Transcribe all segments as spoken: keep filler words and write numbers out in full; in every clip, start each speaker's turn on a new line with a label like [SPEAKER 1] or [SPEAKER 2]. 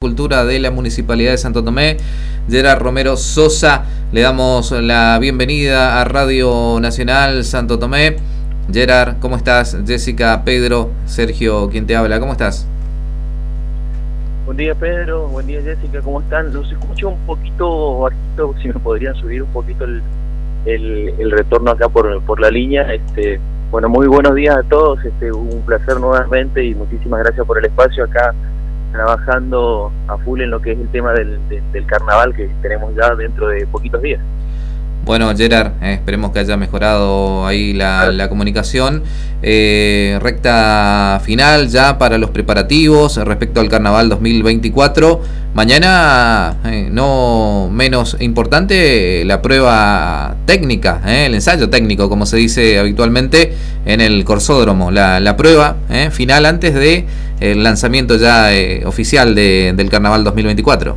[SPEAKER 1] Cultura de la Municipalidad de Santo Tomé, Gerard Romero Sosa. Le damos la bienvenida a Radio Nacional Santo Tomé. Gerard, ¿cómo estás? Jessica, Pedro, Sergio, quien te habla, ¿cómo estás?
[SPEAKER 2] Buen día, Pedro, buen día, Jessica, ¿cómo están? Los escucho un poquito bajito, si me podrían subir un poquito el, el, el retorno acá por, por la línea. Este, bueno, muy buenos días a todos, este, un placer nuevamente y muchísimas gracias por el espacio acá, trabajando a full en lo que es el tema del, del, del carnaval que tenemos ya dentro de poquitos días.
[SPEAKER 1] Bueno, Gerard, eh, esperemos que haya mejorado ahí la, la comunicación. Eh, recta final ya para los preparativos respecto al Carnaval dos mil veinticuatro. Mañana, eh, no menos importante, la prueba técnica, eh, el ensayo técnico, como se dice habitualmente, en el Corsódromo. La, la prueba eh, final antes de el lanzamiento ya eh, oficial de, del Carnaval dos mil veinticuatro.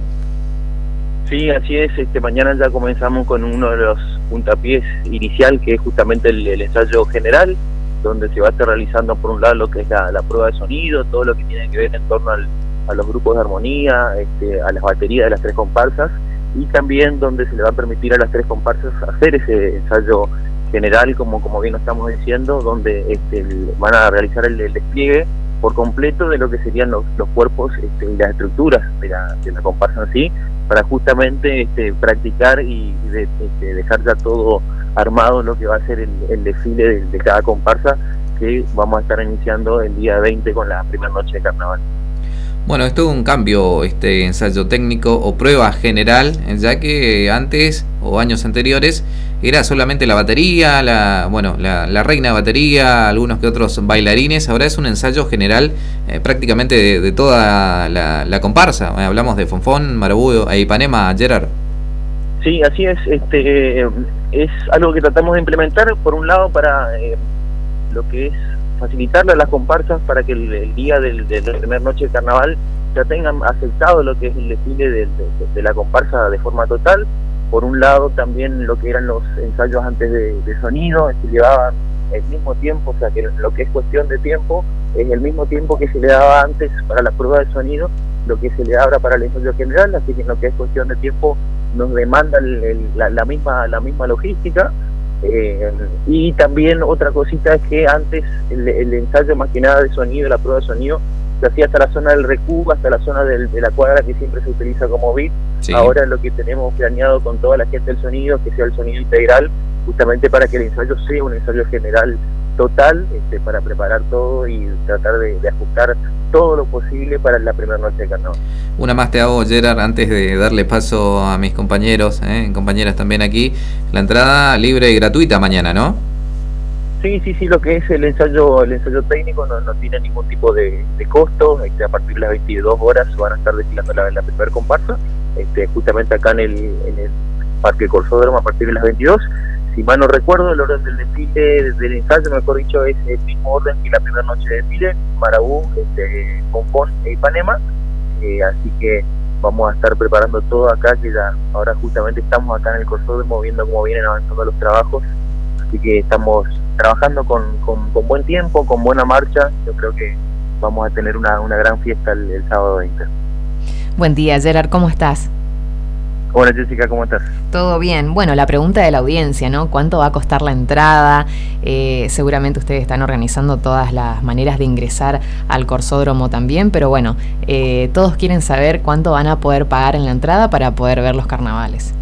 [SPEAKER 2] Sí, así es. Este, mañana ya comenzamos con uno de los puntapiés inicial, que es justamente el, el ensayo general, donde se va a estar realizando por un lado lo que es la, la prueba de sonido, todo lo que tiene que ver en torno al, a los grupos de armonía, este, a las baterías de las tres comparsas, y también donde se le va a permitir a las tres comparsas hacer ese ensayo general, como, como bien lo estamos diciendo, donde este, van a realizar el, el despliegue por completo de lo que serían los, los cuerpos este, y las estructuras de la, de la comparsa en sí, para justamente este, practicar y de, este, dejar ya todo armado lo que va a ser el, el desfile de, de cada comparsa, que vamos a estar iniciando el día veinte con la primera noche de carnaval.
[SPEAKER 1] Bueno, esto es un cambio, este ensayo técnico o prueba general, ya que antes o años anteriores era solamente la batería, la bueno la, la reina de batería, algunos que otros bailarines. Ahora es un ensayo general eh, prácticamente de, de toda la, la comparsa. Eh, hablamos de Fonfón, Marabú e Ipanema, Gerard.
[SPEAKER 2] Sí, así es. Este eh, es algo que tratamos de implementar, por un lado, para eh, lo que es facilitarle a las comparsas para que el, el día del, de la primera noche de carnaval ya tengan aceptado lo que es el desfile de, de, de la comparsa de forma total. Por un lado también lo que eran los ensayos antes de, de sonido, se llevaban el mismo tiempo, o sea que lo que es cuestión de tiempo es el mismo tiempo que se le daba antes para la prueba de sonido, lo que se le da ahora para el ensayo general, así que en lo que es cuestión de tiempo nos demanda el, el, la, la misma la misma logística. Eh, y también otra cosita es que antes el, el ensayo más que nada de sonido, la prueba de sonido, se hacía hasta la zona del Recu, hasta la zona del, de la cuadra, que siempre se utiliza como V I P. Sí. Ahora lo que tenemos planeado con toda la gente del sonido, que sea el sonido integral, justamente para que el ensayo sea un ensayo general total, este, para preparar todo y tratar de, de ajustar todo lo posible para la primera noche de carnaval.
[SPEAKER 1] Una más te hago, Gerard, antes de darle paso a mis compañeros, eh, compañeras también aquí. La entrada libre y gratuita mañana, ¿no?
[SPEAKER 2] Sí, sí, sí, lo que es el ensayo el ensayo técnico no, no tiene ningún tipo de, de costo. Este, a partir de las veintidós horas van a estar desfilando la, la primera comparsa, este, justamente acá en el, en el Parque Corsódromo a partir de las veintidós. Si mal no recuerdo, el orden del desfile, del ensayo, mejor dicho, es el mismo orden que la primera noche de desfile, Marabú, este, Fonfón e Ipanema, eh, así que vamos a estar preparando todo acá, que ya ahora justamente estamos acá en el Corsódromo viendo cómo vienen avanzando los trabajos, así que estamos trabajando con, con, con buen tiempo, con buena marcha. Yo creo que vamos a tener una, una gran fiesta el, el sábado veinte.
[SPEAKER 3] Buen día, Gerard, ¿cómo estás?
[SPEAKER 2] Hola, Jessica, ¿cómo estás?
[SPEAKER 3] Todo bien. Bueno, la pregunta de la audiencia, ¿no? ¿Cuánto va a costar la entrada? Eh, seguramente ustedes están organizando todas las maneras de ingresar al Corsódromo también, pero bueno, eh, todos quieren saber cuánto van a poder pagar en la entrada para poder ver los carnavales.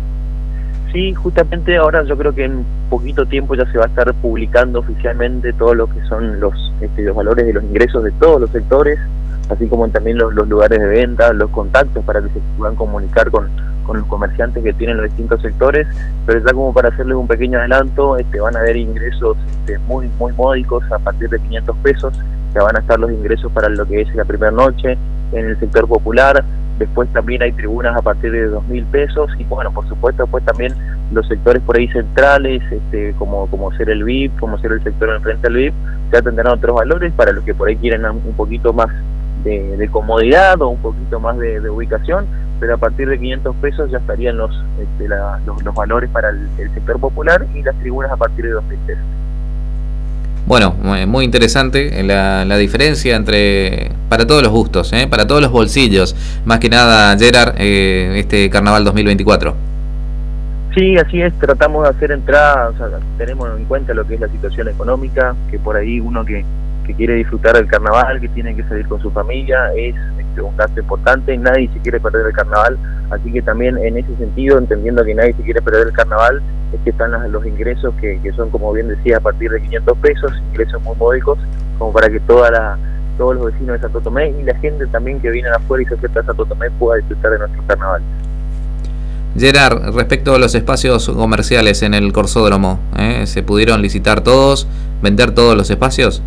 [SPEAKER 2] Sí, justamente ahora yo creo que en poquito tiempo ya se va a estar publicando oficialmente todo lo que son los, este, los valores de los ingresos de todos los sectores, así como también los, los lugares de venta, los contactos para que se puedan comunicar con, con los comerciantes que tienen los distintos sectores. Pero ya como para hacerles un pequeño adelanto, este, van a haber ingresos este, muy muy módicos a partir de quinientos pesos, ya van a estar los ingresos para lo que es la primera noche en el sector popular. Después también hay tribunas a partir de dos mil pesos y bueno, por supuesto después también los sectores por ahí centrales, este, como, como ser el V I P, como ser el sector enfrente al V I P, ya tendrán otros valores para los que por ahí quieren un poquito más de, de comodidad o un poquito más de, de ubicación, pero a partir de quinientos pesos ya estarían los, este, la, los, los valores para el, el sector popular y las tribunas a partir de dos mil pesos.
[SPEAKER 1] Bueno, muy interesante la, la diferencia entre para todos los gustos, ¿eh? Para todos los bolsillos, más que nada, Gerard, eh, este Carnaval dos mil veinticuatro.
[SPEAKER 2] Sí, así es, tratamos de hacer entradas, o sea, tenemos en cuenta lo que es la situación económica, que por ahí uno que, que quiere disfrutar del carnaval, que tiene que salir con su familia, es este, un gasto importante, y nadie se quiere perder el carnaval, así que también en ese sentido, entendiendo que nadie se quiere perder el carnaval, es que están los, los ingresos que, que son, como bien decía, a partir de quinientos pesos, ingresos muy módicos, como para que toda la, todos los vecinos de Santo Tomé y la gente también que viene afuera y se acerca a Santo Tomé pueda disfrutar de nuestro carnaval.
[SPEAKER 1] Gerard, respecto a los espacios comerciales en el Corsódromo, ¿eh? ¿se pudieron licitar todos, vender todos los espacios?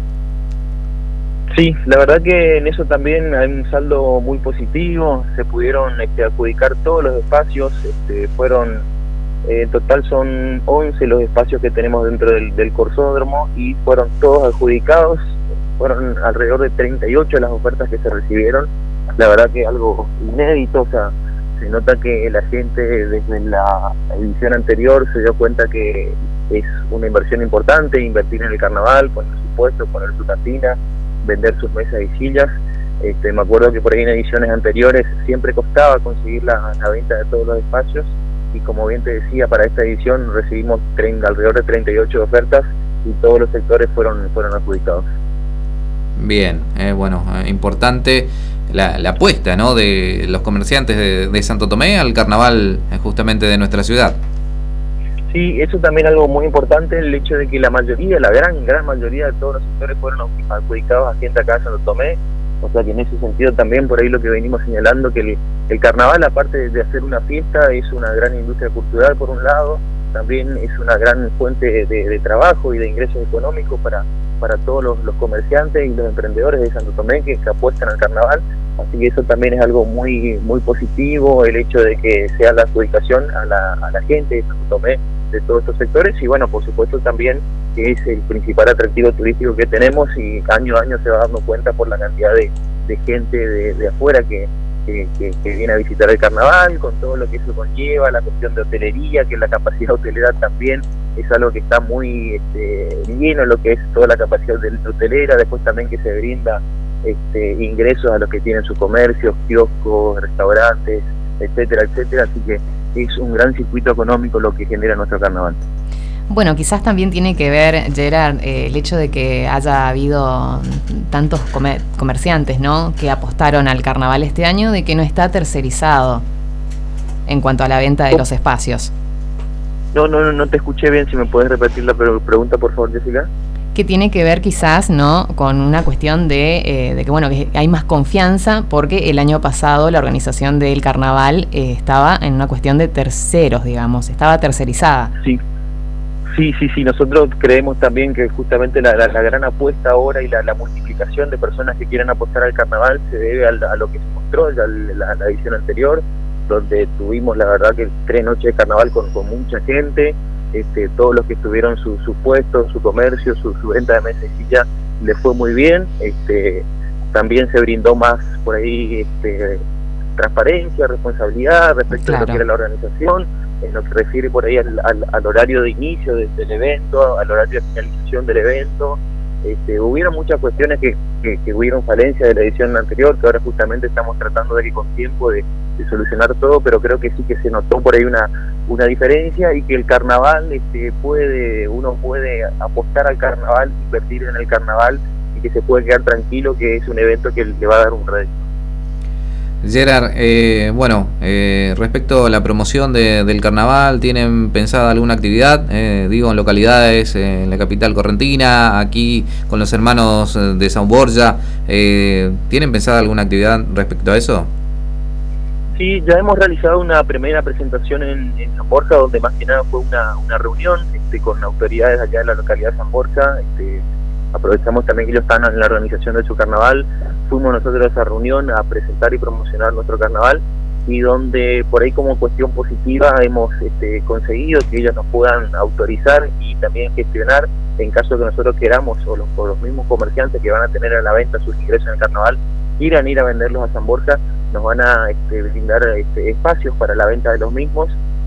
[SPEAKER 2] Sí, la verdad que en eso también hay un saldo muy positivo, se pudieron este, adjudicar todos los espacios, este, fueron, eh, en total son once los espacios que tenemos dentro del, del Corsódromo y fueron todos adjudicados, fueron alrededor de treinta y ocho las ofertas que se recibieron, la verdad que algo inédito, o sea, se nota que la gente desde la edición anterior se dio cuenta que es una inversión importante, invertir en el carnaval, poner sus puestos, poner su cantina, vender sus mesas y sillas. Este, me acuerdo que por ahí en ediciones anteriores siempre costaba conseguir la, la venta de todos los espacios y como bien te decía, para esta edición recibimos treinta, alrededor de treinta y ocho ofertas y todos los sectores fueron, fueron adjudicados.
[SPEAKER 1] Bien, eh, bueno, eh, importante la, la apuesta, ¿no?, de los comerciantes de, de Santo Tomé al carnaval eh, justamente de nuestra ciudad.
[SPEAKER 2] Sí, eso también es algo muy importante, el hecho de que la mayoría, la gran, gran mayoría de todos los sectores fueron adjudicados a gente acá en Santo Tomé, o sea que en ese sentido también por ahí lo que venimos señalando, que el, el carnaval, aparte de hacer una fiesta, es una gran industria cultural por un lado, también es una gran fuente de, de trabajo y de ingresos económicos para, para todos los, los comerciantes y los emprendedores de Santo Tomé que, que apuestan al carnaval, así que eso también es algo muy, muy positivo, el hecho de que sea la adjudicación a la, a la gente de Santo Tomé de todos estos sectores y bueno, por supuesto también que es el principal atractivo turístico que tenemos y año a año se va dando cuenta por la cantidad de, de gente de, de afuera que, que, que, que viene a visitar el carnaval, con todo lo que eso conlleva, la cuestión de hotelería, que la capacidad hotelera también es algo que está muy este, lleno, lo que es toda la capacidad hotelera, después también que se brinda este, ingresos a los que tienen sus comercios, kioscos, restaurantes, etcétera, etcétera, así que es un gran circuito económico lo que genera nuestro carnaval.
[SPEAKER 3] Bueno, quizás también tiene que ver, Gerard, eh, el hecho de que haya habido tantos comer comerciantes, ¿no?, que apostaron al carnaval este año, de que no está tercerizado en cuanto a la venta de los espacios.
[SPEAKER 2] No, no, no, no te escuché bien, si me puedes repetir la pregunta, por favor, Jessica.
[SPEAKER 3] Que tiene que ver quizás, ¿no?, con una cuestión de, eh, de que bueno, que hay más confianza porque el año pasado la organización del carnaval eh, estaba en una cuestión de terceros, digamos, estaba tercerizada.
[SPEAKER 2] Sí, sí, sí, sí, nosotros creemos también que justamente la, la, la gran apuesta ahora y la, la multiplicación de personas que quieran apostar al carnaval se debe a, a lo que se mostró ya la, la edición anterior, donde tuvimos la verdad que tres noches de carnaval con, con mucha gente. Este, todos los que estuvieron su, su puesto, su comercio, su, su venta de mesa y silla, les fue muy bien. Este, también se brindó más por ahí este, transparencia, responsabilidad respecto claro. a lo que era la organización, en lo que refiere por ahí al, al, al horario de inicio de, del evento, al horario de finalización del evento. Este, hubieron muchas cuestiones que, que, que hubieron falencia de la edición anterior, que ahora justamente estamos tratando de que con tiempo de, de solucionar todo, pero creo que sí que se notó por ahí una, una diferencia y que el carnaval este, puede, uno puede apostar al carnaval, invertir en el carnaval y que se puede quedar tranquilo que es un evento que le va a dar un rédito.
[SPEAKER 1] Gerard, eh, bueno, eh, respecto a la promoción de, del carnaval, ¿tienen pensada alguna actividad? Eh, digo, en localidades, eh, en la capital correntina, aquí con los hermanos de San Borja, eh, ¿tienen pensada alguna actividad respecto a eso?
[SPEAKER 2] Sí, ya hemos realizado una primera presentación en, en San Borja, donde más que nada fue una, una reunión este, con autoridades allá de la localidad de San Borja. Este, aprovechamos también que ellos están en la organización de su carnaval, fuimos nosotros a esa reunión a presentar y promocionar nuestro carnaval y donde por ahí como cuestión positiva hemos este, conseguido que ellos nos puedan autorizar y también gestionar en caso que nosotros queramos o los, o los mismos comerciantes que van a tener a la venta sus ingresos en el carnaval quieran ir a venderlos a San Borja, nos van a este, brindar este, espacios para la venta de los mismos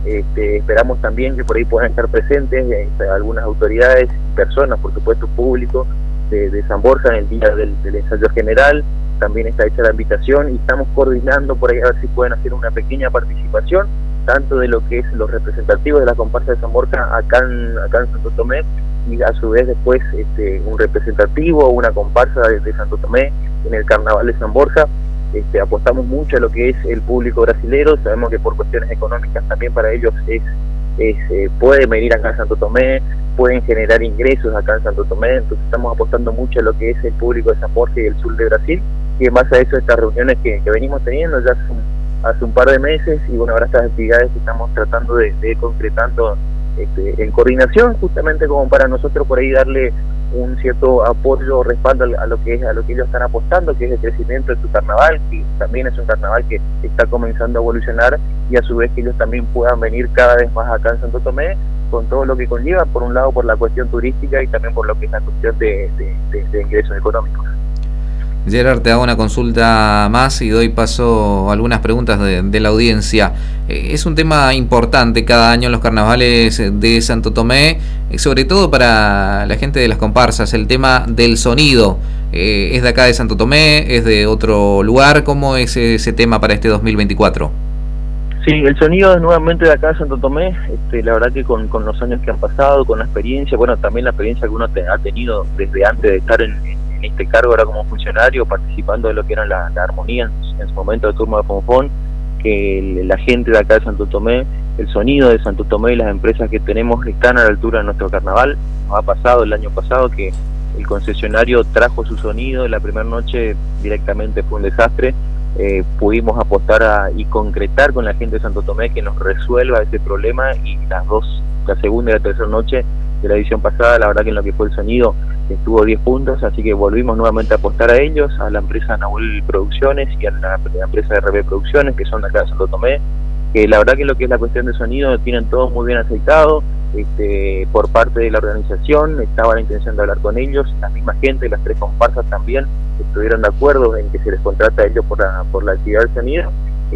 [SPEAKER 2] Este, esperamos también que por ahí puedan estar presentes este, algunas autoridades, personas, por supuesto público de, de San Borja en el día del, del ensayo general. También está hecha la invitación y estamos coordinando por ahí a ver si pueden hacer una pequeña participación, tanto de lo que es los representativos de la comparsa de San Borja acá en, acá en Santo Tomé, y a su vez después este, un representativo o una comparsa de, de Santo Tomé en el carnaval de San Borja. Este, apostamos mucho a lo que es el público brasilero, sabemos que por cuestiones económicas también para ellos es, es eh, pueden venir acá en Santo Tomé, pueden generar ingresos acá en Santo Tomé, entonces estamos apostando mucho a lo que es el público de San Borja y el sur de Brasil, y en base a eso estas reuniones que, que venimos teniendo ya hace un, hace un par de meses, y bueno, ahora estas actividades que estamos tratando de, de ir concretando este, en coordinación, justamente como para nosotros por ahí darle un cierto apoyo o respaldo a lo que es a lo que ellos están apostando, que es el crecimiento de su carnaval, que también es un carnaval que está comenzando a evolucionar, y a su vez que ellos también puedan venir cada vez más acá en Santo Tomé, con todo lo que conlleva, por un lado por la cuestión turística y también por lo que es la cuestión de, de, de, de ingresos económicos.
[SPEAKER 1] Gerard, te hago una consulta más y doy paso a algunas preguntas de, de la audiencia. Eh, es un tema importante cada año en los carnavales de Santo Tomé, eh, sobre todo para la gente de las comparsas, el tema del sonido. Eh, ¿Es de acá de Santo Tomé? ¿Es de otro lugar? ¿Cómo es ese tema para este dos mil veinticuatro?
[SPEAKER 2] Sí, el sonido es nuevamente de acá de Santo Tomé. Este, la verdad que con, con los años que han pasado, con la experiencia, bueno, también la experiencia que uno te, ha tenido desde antes de estar en, en este cargo ahora como funcionario, participando de lo que era la, la armonía en, en su momento de turno de Fonfón, que el, la gente de acá de Santo Tomé, el sonido de Santo Tomé y las empresas que tenemos están a la altura de nuestro carnaval. Nos ha pasado el año pasado que el concesionario trajo su sonido, la primera noche directamente fue un desastre. Eh, pudimos apostar a, y concretar con la gente de Santo Tomé que nos resuelva ese problema, y las dos, la segunda y la tercera noche de la edición pasada, la verdad que en lo que fue el sonido estuvo diez puntos, así que volvimos nuevamente a apostar a ellos, a la empresa Nahuel Producciones y a la, la empresa R B Producciones, que son de acá de Santo Tomé, que la verdad que lo que es la cuestión de sonido tienen todos muy bien aceitado. Este, por parte de la organización estaba la intención de hablar con ellos, la misma gente, las tres comparsas también estuvieron de acuerdo en que se les contrata a ellos por la, por la actividad del sonido,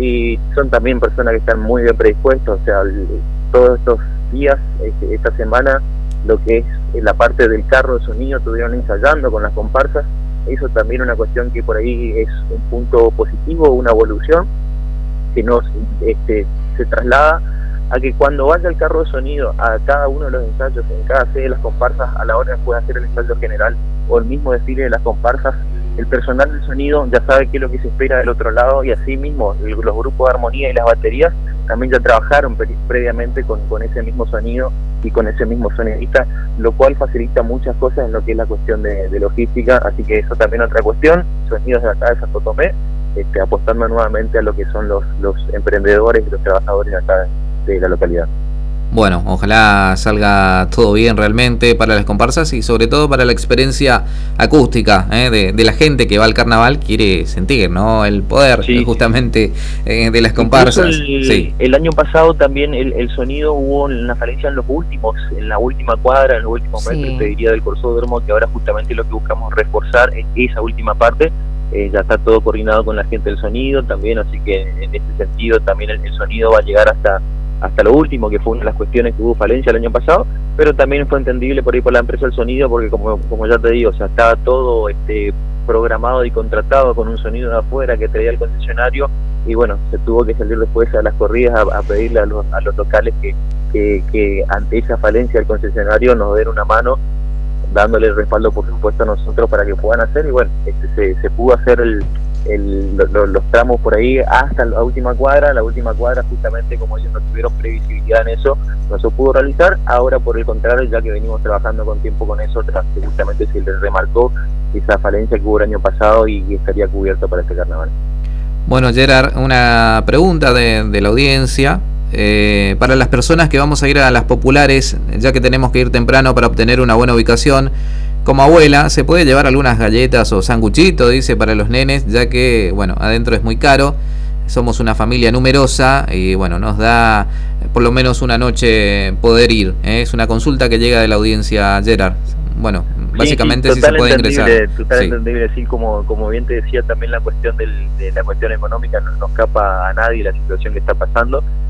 [SPEAKER 2] y son también personas que están muy bien predispuestos. O sea, el, todos estos días, este, esta semana, lo que es la parte del carro de sonido estuvieron ensayando con las comparsas. Eso también es una cuestión que por ahí es un punto positivo, una evolución que nos este, se traslada a que cuando vaya el carro de sonido a cada uno de los ensayos, en cada sede de las comparsas, a la hora de poder hacer el ensayo general o el mismo desfile de las comparsas, el personal del sonido ya sabe qué es lo que se espera del otro lado, y así mismo el, los grupos de armonía y las baterías también ya trabajaron pre previamente con, con ese mismo sonido y con ese mismo sonidista, lo cual facilita muchas cosas en lo que es la cuestión de, de logística. Así que eso también es otra cuestión, sonidos de acá de Santo Tomé, este, apostando nuevamente a lo que son los, los emprendedores y los trabajadores de acá de la localidad.
[SPEAKER 1] Bueno, ojalá salga todo bien realmente para las comparsas y sobre todo para la experiencia acústica ¿eh? de, de la gente que va al carnaval, quiere sentir, ¿no? El poder sí, justamente eh, de las comparsas.
[SPEAKER 2] El,
[SPEAKER 1] sí.
[SPEAKER 2] el año pasado también el, el sonido hubo una falencia en los últimos, en la última cuadra, en los últimos sí. metros, te diría, del corsódromo, que ahora justamente lo que buscamos reforzar es esa última parte. Eh, ya está todo coordinado con la gente del sonido también, así que en ese sentido también el, el sonido va a llegar hasta hasta lo último, que fue una de las cuestiones que hubo falencia el año pasado, pero también fue entendible por ahí por la empresa del sonido, porque como, como ya te digo, o sea, estaba todo este programado y contratado con un sonido de afuera que traía el concesionario, y bueno, se tuvo que salir después a las corridas a, a pedirle a los, a los locales que, que, que ante esa falencia del concesionario nos den una mano, dándole el respaldo por supuesto a nosotros para que puedan hacer, y bueno, este, se, se pudo hacer el El, lo, los tramos por ahí hasta la última cuadra. La última cuadra, justamente como ellos no tuvieron previsibilidad en eso, no se pudo realizar. Ahora, por el contrario, ya que venimos trabajando con tiempo con eso, justamente se les remarcó esa falencia que hubo el año pasado y, y estaría cubierto para este carnaval.
[SPEAKER 1] Bueno, Gerard, una pregunta de, de la audiencia. Eh, para las personas que vamos a ir a las populares, ya que tenemos que ir temprano para obtener una buena ubicación, como abuela, ¿se puede llevar algunas galletas o sanguchitos, dice, para los nenes, ya que, bueno, adentro es muy caro, somos una familia numerosa y, bueno, nos da por lo menos una noche poder ir, ¿eh? Es una consulta que llega de la audiencia, Gerard. Bueno, básicamente sí, sí, si se puede ingresar.
[SPEAKER 2] Total
[SPEAKER 1] sí.
[SPEAKER 2] entendible, sí, como, como bien te decía, también la cuestión del, de la cuestión económica no nos escapa a nadie la situación que está pasando.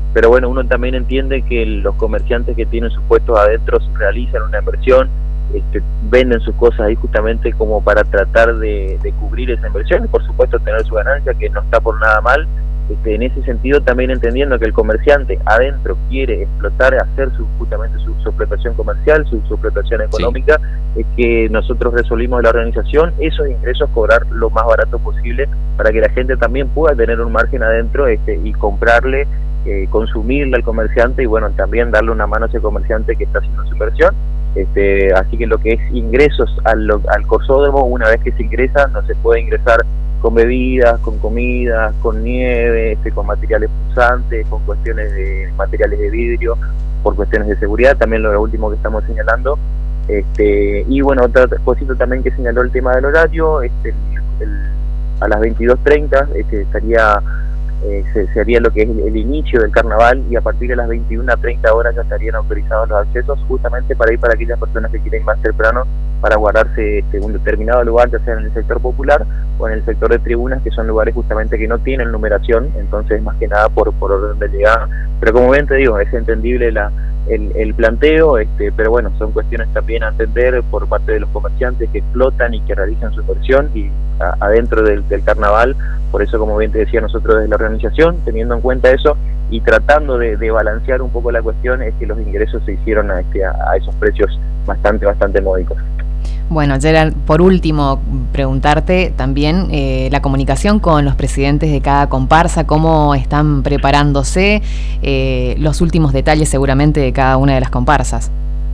[SPEAKER 2] pero bueno, uno también entiende que los comerciantes que tienen sus puestos adentro realizan una inversión, este, venden sus cosas ahí justamente como para tratar de, de cubrir esa inversión y por supuesto tener su ganancia, que no está por nada mal. Este, en ese sentido también entendiendo que el comerciante adentro quiere explotar, hacer su, justamente su, su explotación comercial, su, su explotación económica, sí. Es que nosotros resolvimos la organización esos ingresos cobrar lo más barato posible para que la gente también pueda tener un margen adentro este, y comprarle, eh, consumirle al comerciante y bueno, también darle una mano a ese comerciante que está haciendo su inversión. Este, así que lo que es ingresos al, al corsódromo, una vez que se ingresa, no se puede ingresar con bebidas, con comidas, con nieve, este, con materiales punzantes, con cuestiones de materiales de vidrio, por cuestiones de seguridad, también lo último que estamos señalando. Este, y bueno, otra cosita también que señaló el tema del horario, este, el, el, a las veintidós treinta este, estaría, eh, se, se haría lo que es el, el inicio del carnaval y a partir de las veintiuna treinta horas ya estarían autorizados los accesos justamente para ir para aquellas personas que quieren ir más temprano para guardarse este, un determinado lugar, ya sea en el sector popular o en el sector de tribunas, que son lugares justamente que no tienen numeración, entonces más que nada por, por orden de llegada. Pero como bien te digo, es entendible la, el, el planteo, este, pero bueno, son cuestiones también a entender por parte de los comerciantes que explotan y que realizan su inversión y a, adentro del, del carnaval. Por eso, como bien te decía, nosotros desde la organización, teniendo en cuenta eso y tratando de, de balancear un poco la cuestión, es que los ingresos se hicieron a, este, a, a esos precios bastante, bastante módicos.
[SPEAKER 3] Bueno, Gerard, por último, preguntarte también eh, la comunicación con los presidentes de cada comparsa, cómo están preparándose, eh, los últimos detalles seguramente de cada una de las comparsas.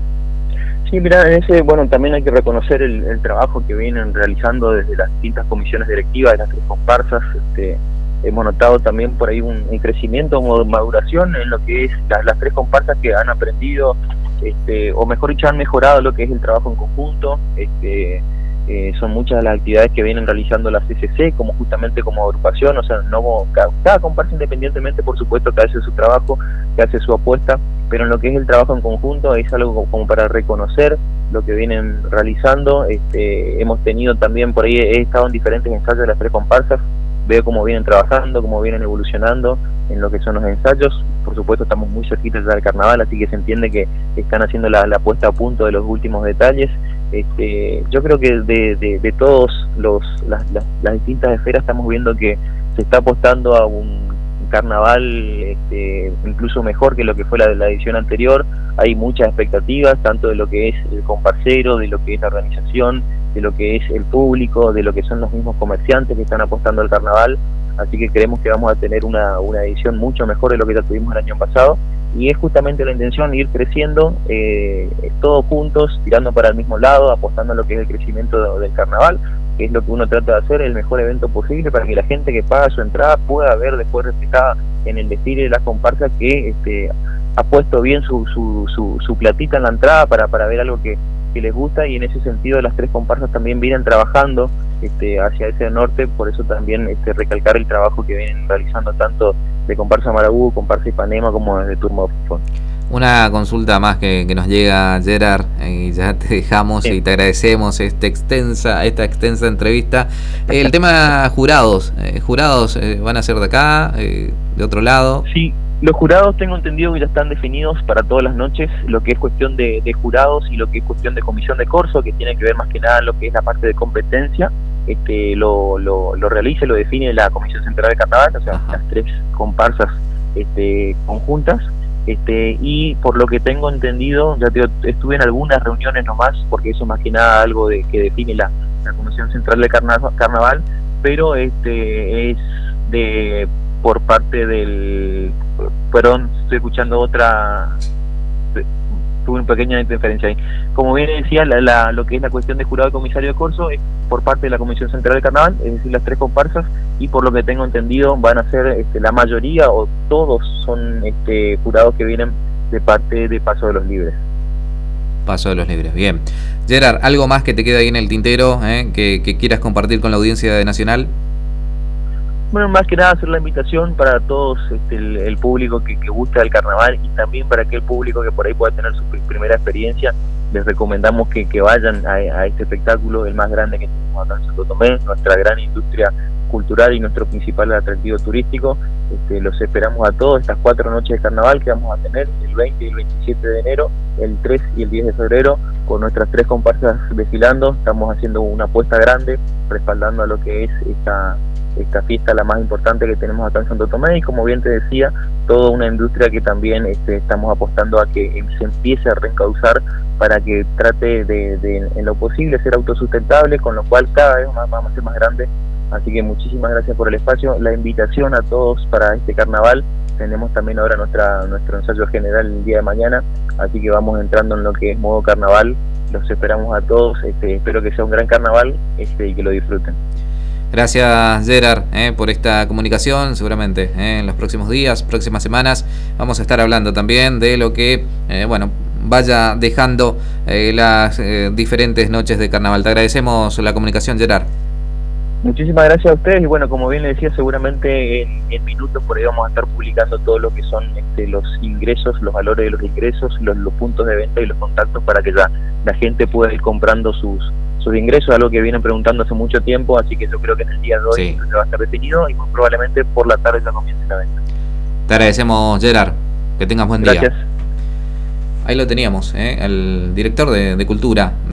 [SPEAKER 2] Sí, mira, en ese, bueno, también hay que reconocer el, el trabajo que vienen realizando desde las distintas comisiones directivas de las tres comparsas. Este, hemos notado también por ahí un, un crecimiento, maduración en lo que es la, las tres comparsas que han aprendido, este, o mejor dicho, han mejorado lo que es el trabajo en conjunto. Este, eh, son muchas las actividades que vienen realizando la C C C, como justamente como agrupación, o sea, no cada, cada comparsa independientemente, por supuesto, que hace su trabajo, que hace su apuesta, pero en lo que es el trabajo en conjunto es algo como para reconocer lo que vienen realizando. Este, hemos tenido también por ahí, he estado en diferentes ensayos de las tres comparsas, veo cómo vienen trabajando, cómo vienen evolucionando en lo que son los ensayos. Por supuesto estamos muy cerquitas ya del carnaval, así que se entiende que están haciendo la, la puesta a punto de los últimos detalles. Este, yo creo que de, de, de todos los las, las, las distintas esferas estamos viendo que se está apostando a un carnaval este, incluso mejor que lo que fue la de la edición anterior. Hay muchas expectativas, tanto de lo que es el comparsero, de lo que es la organización, de lo que es el público, de lo que son los mismos comerciantes que están apostando al carnaval, así que creemos que vamos a tener una, una edición mucho mejor de lo que ya tuvimos el año pasado, y es justamente la intención ir creciendo eh, todos juntos, tirando para el mismo lado, apostando a lo que es el crecimiento de, del carnaval, que es lo que uno trata de hacer, el mejor evento posible para que la gente que paga su entrada pueda ver después reflejada en el desfile de las comparsas que este, ha puesto bien su, su, su, su platita en la entrada para, para ver algo que que les gusta, y en ese sentido las tres comparsas también vienen trabajando este, hacia ese norte. Por eso también este, recalcar el trabajo que vienen realizando tanto de comparsa Marabú, comparsa Ipanema como desde Turma Fon.
[SPEAKER 1] Una consulta más que, que nos llega, Gerard, y ya te dejamos sí. y te agradecemos esta extensa esta extensa entrevista. El tema jurados, eh, jurados eh, van a ser de acá, eh, de otro lado.
[SPEAKER 2] Sí. Los jurados tengo entendido que ya están definidos para todas las noches, lo que es cuestión de, de jurados y lo que es cuestión de comisión de corso, que tiene que ver más que nada lo que es la parte de competencia, este, lo, lo, lo realiza y lo define la Comisión Central de Carnaval, o sea, Ajá. las tres comparsas este, conjuntas, este, y por lo que tengo entendido, ya te, estuve en algunas reuniones nomás, porque eso más que nada algo de que define la, la Comisión Central de Carnaval, Carnaval pero este es de por parte del... Perdón, estoy escuchando otra... Tuve una pequeña interferencia ahí. Como bien decía, la, la, lo que es la cuestión de jurado y comisario de corso es por parte de la Comisión Central de Carnaval, es decir, las tres comparsas, y por lo que tengo entendido van a ser este, la mayoría o todos son este, jurados que vienen de parte de Paso de los Libres.
[SPEAKER 1] Paso de los Libres, bien. Gerard, ¿algo más que te queda ahí en el tintero eh, que, que quieras compartir con la audiencia de Nacional?
[SPEAKER 2] Bueno, más que nada hacer la invitación para todos este, el, el público que, que gusta del carnaval, y también para aquel público que por ahí pueda tener su primera experiencia, les recomendamos que, que vayan a, a este espectáculo, el más grande que tenemos acá en Santo Tomé, nuestra gran industria cultural y nuestro principal atractivo turístico. Este, los esperamos a todos estas cuatro noches de carnaval que vamos a tener el veinte y el veintisiete de enero, el tres y el diez de febrero, con nuestras tres comparsas desfilando. Estamos haciendo una apuesta grande, respaldando a lo que es esta, esta fiesta, la más importante que tenemos acá en Santo Tomé, y como bien te decía, toda una industria que también este, estamos apostando a que se empiece a reencauzar para que trate de, de, en lo posible, ser autosustentable, con lo cual cada vez más vamos a ser más grandes. Así que muchísimas gracias por el espacio, la invitación a todos para este carnaval. Tenemos también ahora nuestra nuestro ensayo general el día de mañana, así que vamos entrando en lo que es modo carnaval. Los esperamos a todos, este, espero que sea un gran carnaval este, y que lo disfruten.
[SPEAKER 1] Gracias, Gerard, eh, por esta comunicación. Seguramente eh, en los próximos días, próximas semanas, vamos a estar hablando también de lo que, eh, bueno, vaya dejando eh, las eh, diferentes noches de carnaval. Te agradecemos la comunicación, Gerard.
[SPEAKER 2] Muchísimas gracias a ustedes, y bueno, como bien les decía, seguramente en, en minutos por ahí vamos a estar publicando todo lo que son este, los ingresos, los valores de los ingresos, los, los puntos de venta y los contactos, para que ya la gente pueda ir comprando sus sus ingresos, algo que vienen preguntando hace mucho tiempo, así que yo creo que en el día de hoy sí se va a estar definido y muy probablemente por la tarde ya comience la venta.
[SPEAKER 1] Te agradecemos, Gerard, que tengas buen
[SPEAKER 2] Gracias.
[SPEAKER 1] día. Ahí lo teníamos, ¿eh? El director de, de Cultura